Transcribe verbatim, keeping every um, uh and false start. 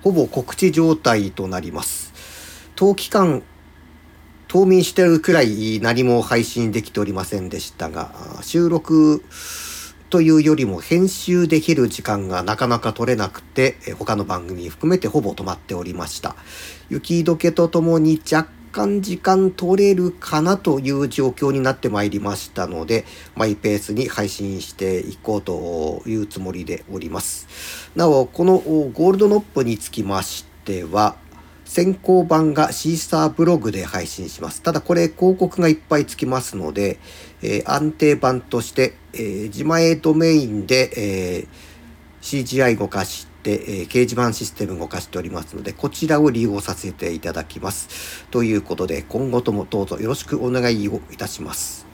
ほぼ告知状態となります。当期間、冬眠してるくらい何も配信できておりませんでしたが、収録というよりも編集できる時間がなかなか取れなくて、他の番組含めてほぼ止まっておりました。雪解けとともに若干時間取れるかなという状況になってまいりましたので、マイペースに配信していこうというつもりでおります。なお、このゴールドノップにつきましては、先行版がシーサーブログで配信します。ただこれ広告がいっぱいつきますので、えー、安定版として、えー、自前ドメインで、えー、シージーアイ 動かして、えー、掲示板システム動かしておりますので、こちらを利用させていただきます。ということで、今後ともどうぞよろしくお願いをいたします。